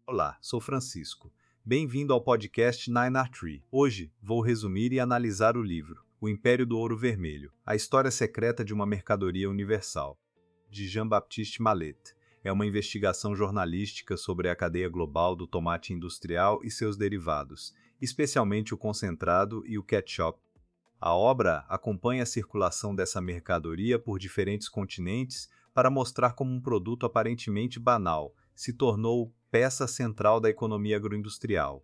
Olá, sou Francisco. Bem-vindo ao podcast Nine Tree. Hoje vou resumir e analisar o livro O Império do Ouro Vermelho, a história secreta de uma mercadoria universal, de Jean-Baptiste Mallet. É uma investigação jornalística sobre a cadeia global do tomate industrial e seus derivados, especialmente o concentrado e o ketchup. A obra acompanha a circulação dessa mercadoria por diferentes continentes para mostrar como um produto aparentemente banal se tornou peça central da economia agroindustrial,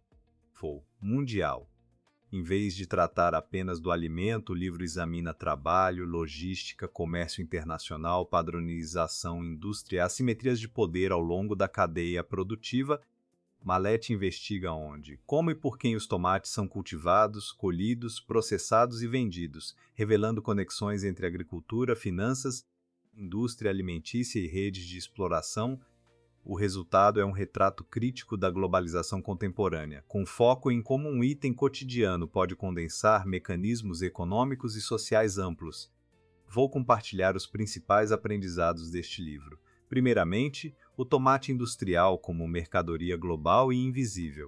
mundial. Em vez de tratar apenas do alimento, o livro examina trabalho, logística, comércio internacional, padronização, indústria e assimetrias de poder ao longo da cadeia produtiva. Mallet investiga onde, como e por quem os tomates são cultivados, colhidos, processados e vendidos, revelando conexões entre agricultura, finanças, indústria alimentícia e redes de exploração. O resultado é um retrato crítico da globalização contemporânea, com foco em como um item cotidiano pode condensar mecanismos econômicos e sociais amplos. Vou compartilhar os principais aprendizados deste livro. Primeiramente, o tomate industrial como mercadoria global e invisível.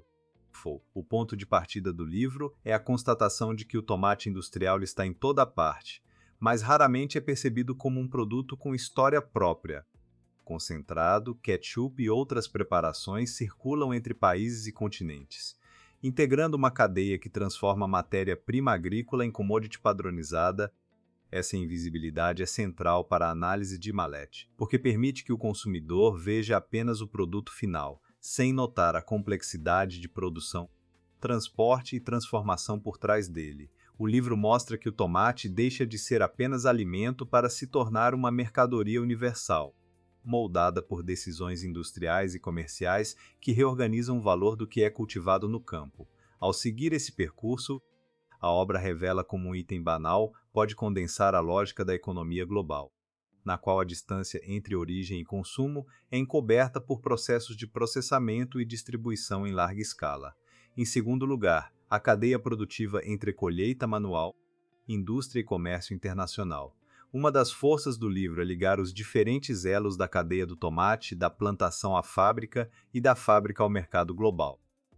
O ponto de partida do livro é a constatação de que o tomate industrial está em toda parte, mas raramente é percebido como um produto com história própria. Concentrado, ketchup e outras preparações circulam entre países e continentes, integrando uma cadeia que transforma a matéria-prima agrícola em commodity padronizada. Essa invisibilidade é central para a análise de Mallet, porque permite que o consumidor veja apenas o produto final, sem notar a complexidade de produção, transporte e transformação por trás dele. O livro mostra que o tomate deixa de ser apenas alimento para se tornar uma mercadoria universal, moldada por decisões industriais e comerciais que reorganizam o valor do que é cultivado no campo. Ao seguir esse percurso, a obra revela como um item banal pode condensar a lógica da economia global, na qual a distância entre origem e consumo é encoberta por processos de processamento e distribuição em larga escala. Em segundo lugar, a cadeia produtiva entre colheita manual, indústria e comércio internacional. Uma das forças do livro é ligar os diferentes elos da cadeia do tomate, da plantação à fábrica e da fábrica ao mercado global.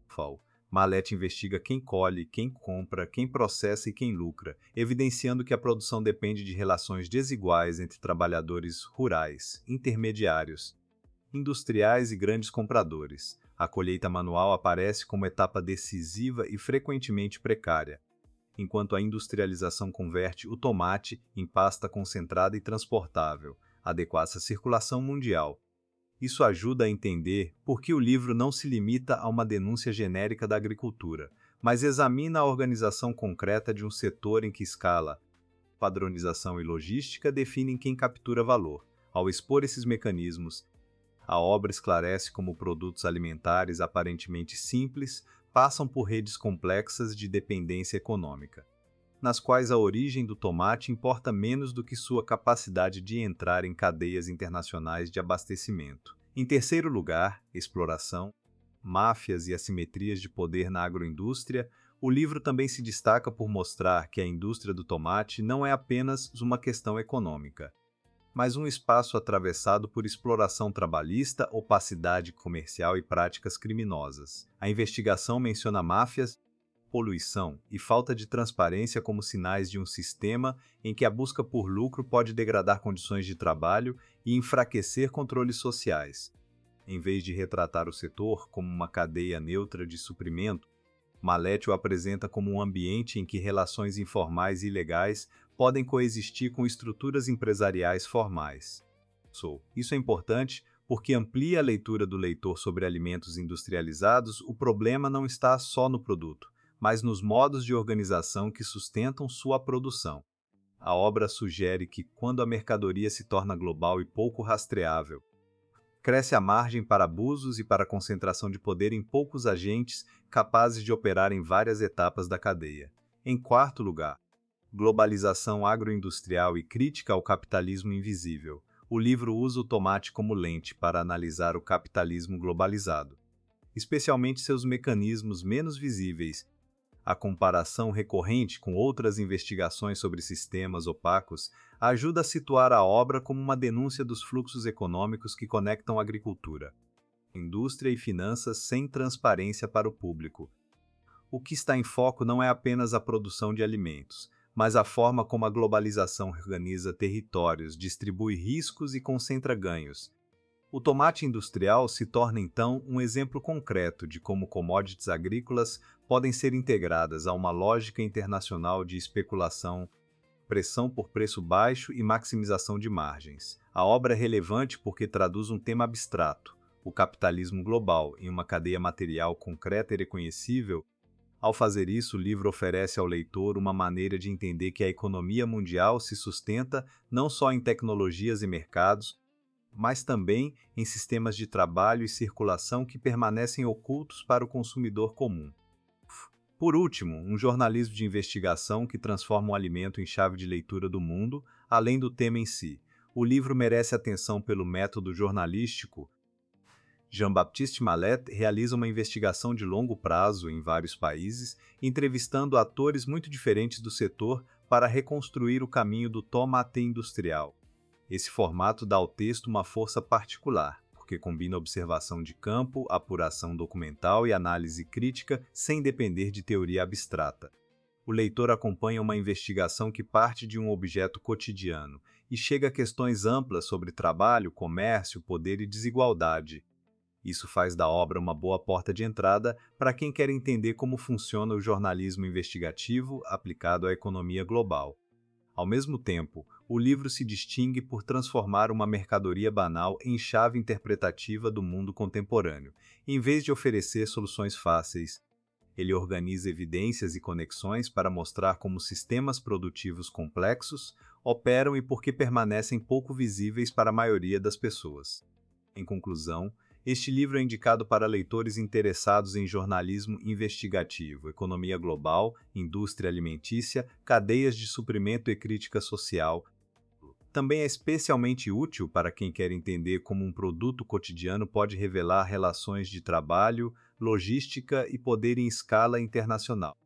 Mallet investiga quem colhe, quem compra, quem processa e quem lucra, evidenciando que a produção depende de relações desiguais entre trabalhadores rurais, intermediários, industriais e grandes compradores. A colheita manual aparece como etapa decisiva e frequentemente precária, enquanto a industrialização converte o tomate em pasta concentrada e transportável, adequada à circulação mundial. Isso ajuda a entender por que o livro não se limita a uma denúncia genérica da agricultura, mas examina a organização concreta de um setor em que escala, padronização e logística definem quem captura valor. Ao expor esses mecanismos, a obra esclarece como produtos alimentares aparentemente simples passam por redes complexas de dependência econômica, nas quais a origem do tomate importa menos do que sua capacidade de entrar em cadeias internacionais de abastecimento. Em terceiro lugar, exploração, máfias e assimetrias de poder na agroindústria. O livro também se destaca por mostrar que a indústria do tomate não é apenas uma questão econômica, mas um espaço atravessado por exploração trabalhista, opacidade comercial e práticas criminosas. A investigação menciona máfias, poluição e falta de transparência como sinais de um sistema em que a busca por lucro pode degradar condições de trabalho e enfraquecer controles sociais. Em vez de retratar o setor como uma cadeia neutra de suprimento, Mallet o apresenta como um ambiente em que relações informais e ilegais podem coexistir com estruturas empresariais formais. Isso é importante porque amplia a leitura do leitor sobre alimentos industrializados. O problema não está só no produto, mas nos modos de organização que sustentam sua produção. A obra sugere que, quando a mercadoria se torna global e pouco rastreável, cresce a margem para abusos e para a concentração de poder em poucos agentes capazes de operar em várias etapas da cadeia. Em quarto lugar, globalização agroindustrial e crítica ao capitalismo invisível. O livro usa o tomate como lente para analisar o capitalismo globalizado, especialmente seus mecanismos menos visíveis. A comparação recorrente com outras investigações sobre sistemas opacos ajuda a situar a obra como uma denúncia dos fluxos econômicos que conectam a agricultura, indústria e finanças sem transparência para o público. O que está em foco não é apenas a produção de alimentos, mas a forma como a globalização organiza territórios, distribui riscos e concentra ganhos. O tomate industrial se torna então um exemplo concreto de como commodities agrícolas podem ser integradas a uma lógica internacional de especulação, pressão por preço baixo e maximização de margens. A obra é relevante porque traduz um tema abstrato, o capitalismo global, em uma cadeia material concreta e reconhecível. Ao fazer isso, o livro oferece ao leitor uma maneira de entender que a economia mundial se sustenta não só em tecnologias e mercados, mas também em sistemas de trabalho e circulação que permanecem ocultos para o consumidor comum. Por último, um jornalismo de investigação que transforma o alimento em chave de leitura do mundo, além do tema em si. O livro merece atenção pelo método jornalístico. Jean-Baptiste Mallet realiza uma investigação de longo prazo em vários países, entrevistando atores muito diferentes do setor para reconstruir o caminho do tomate industrial. Esse formato dá ao texto uma força particular, porque combina observação de campo, apuração documental e análise crítica sem depender de teoria abstrata. O leitor acompanha uma investigação que parte de um objeto cotidiano e chega a questões amplas sobre trabalho, comércio, poder e desigualdade. Isso faz da obra uma boa porta de entrada para quem quer entender como funciona o jornalismo investigativo aplicado à economia global. Ao mesmo tempo, o livro se distingue por transformar uma mercadoria banal em chave interpretativa do mundo contemporâneo. Em vez de oferecer soluções fáceis, ele organiza evidências e conexões para mostrar como sistemas produtivos complexos operam e por que permanecem pouco visíveis para a maioria das pessoas. Em conclusão, este livro é indicado para leitores interessados em jornalismo investigativo, economia global, indústria alimentícia, cadeias de suprimento e crítica social. Também é especialmente útil para quem quer entender como um produto cotidiano pode revelar relações de trabalho, logística e poder em escala internacional.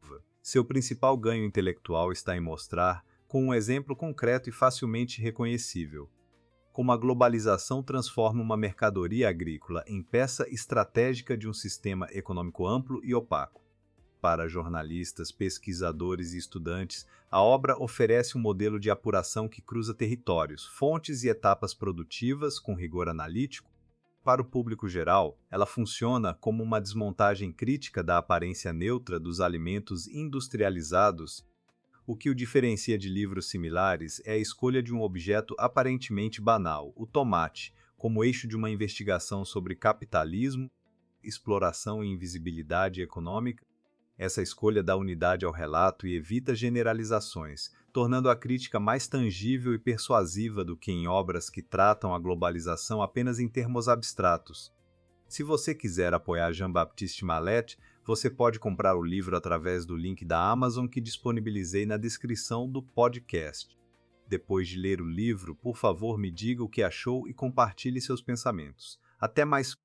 Seu principal ganho intelectual está em mostrar, com um exemplo concreto e facilmente reconhecível, como a globalização transforma uma mercadoria agrícola em peça estratégica de um sistema econômico amplo e opaco. Para jornalistas, pesquisadores e estudantes, a obra oferece um modelo de apuração que cruza territórios, fontes e etapas produtivas com rigor analítico. Para o público geral, ela funciona como uma desmontagem crítica da aparência neutra dos alimentos industrializados. O que o diferencia de livros similares é a escolha de um objeto aparentemente banal, o tomate, como eixo de uma investigação sobre capitalismo, exploração e invisibilidade econômica. Essa escolha dá unidade ao relato e evita generalizações, tornando a crítica mais tangível e persuasiva do que em obras que tratam a globalização apenas em termos abstratos. Se você quiser apoiar Jean-Baptiste Mallet, você pode comprar o livro através do link da Amazon que disponibilizei na descrição do podcast. Depois de ler o livro, por favor, me diga o que achou e compartilhe seus pensamentos. Até mais!